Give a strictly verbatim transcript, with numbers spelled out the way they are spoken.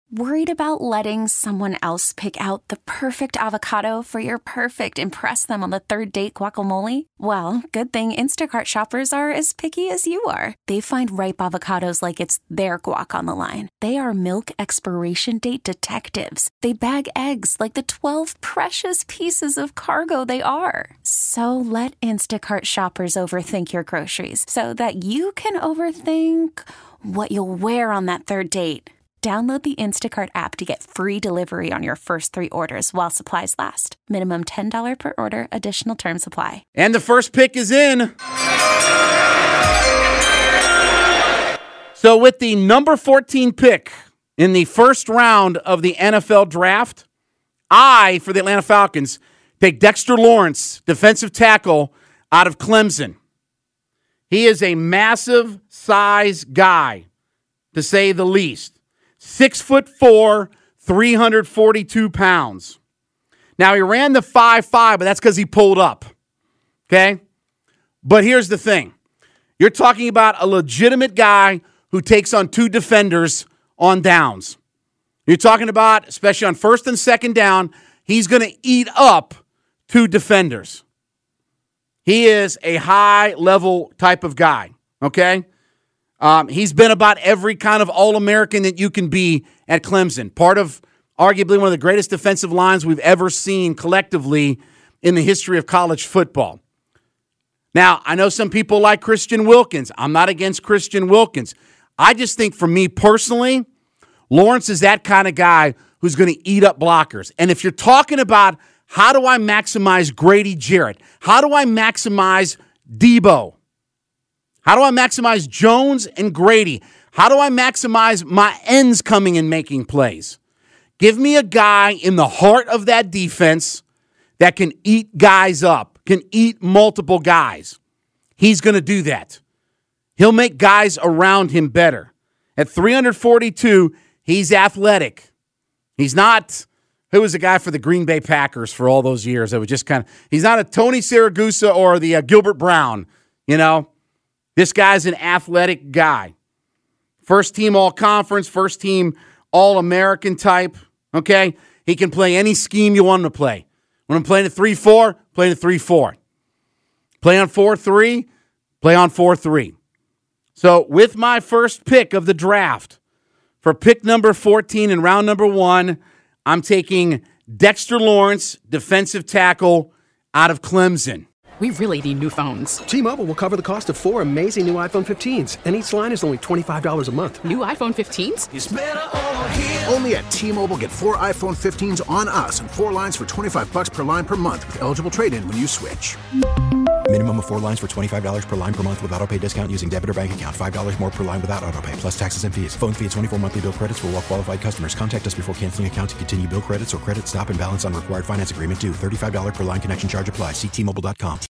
Worried about letting someone else pick out the perfect avocado for your perfect impress them on the third date guacamole? Well, good thing Instacart shoppers are as picky as you are. They find ripe avocados like it's their guac on the line. They are milk expiration date detectives. They bag eggs like the twelve precious pieces of cargo they are. So let Instacart shoppers overthink your groceries so that you can overthink what you'll wear on that third date. Download the Instacart app to get free delivery on your first three orders while supplies last. Minimum ten dollars per order. Additional terms apply. And the first pick is in. So with the number fourteen pick in the first round of the N F L draft, I, for the Atlanta Falcons, take Dexter Lawrence, defensive tackle out of Clemson. He is a massive size guy, to say the least. Six foot four, three hundred forty-two pounds. Now, he ran the five five, but that's because he pulled up. Okay? But here's the thing. You're talking about a legitimate guy who takes on two defenders on downs. You're talking about, especially on first and second down, he's going to eat up two defenders. He is a high-level type of guy. Okay? Um, he's been about every kind of All-American that you can be at Clemson. Part of arguably one of the greatest defensive lines we've ever seen collectively in the history of college football. Now, I know some people like Christian Wilkins. I'm not against Christian Wilkins. I just think for me personally, Lawrence is that kind of guy who's going to eat up blockers. And if you're talking about how do I maximize Grady Jarrett, how do I maximize Debo, how do I maximize Jones and Grady? How do I maximize my ends coming and making plays? Give me a guy in the heart of that defense that can eat guys up, can eat multiple guys. He's going to do that. He'll make guys around him better. At three hundred forty-two, he's athletic. He's not, who was the guy for the Green Bay Packers for all those years? That was just kind of, he's not a Tony Siragusa or the uh, Gilbert Brown, you know? This guy's an athletic guy. First team all-conference, first team all-American type, okay? He can play any scheme you want him to play. When I'm playing a three four, play a three four. Play on four three, play on four three. So with my first pick of the draft, for pick number fourteen in round number one, I'm taking Dexter Lawrence, defensive tackle out of Clemson. We really need new phones. T-Mobile will cover the cost of four amazing new iPhone fifteens, and each line is only twenty-five dollars a month. New iPhone fifteens? It's better over here. Only at T-Mobile, get four iPhone fifteens on us and four lines for twenty-five dollars per line per month with eligible trade-in when you switch. Minimum of four lines for twenty-five dollars per line per month with autopay discount using debit or bank account. five dollars more per line without autopay, plus taxes and fees. Phone fee at twenty-four monthly bill credits for well qualified customers. Contact us before canceling account to continue bill credits or credit stop and balance on required finance agreement due. thirty-five dollars per line connection charge applies. See T Mobile dot com.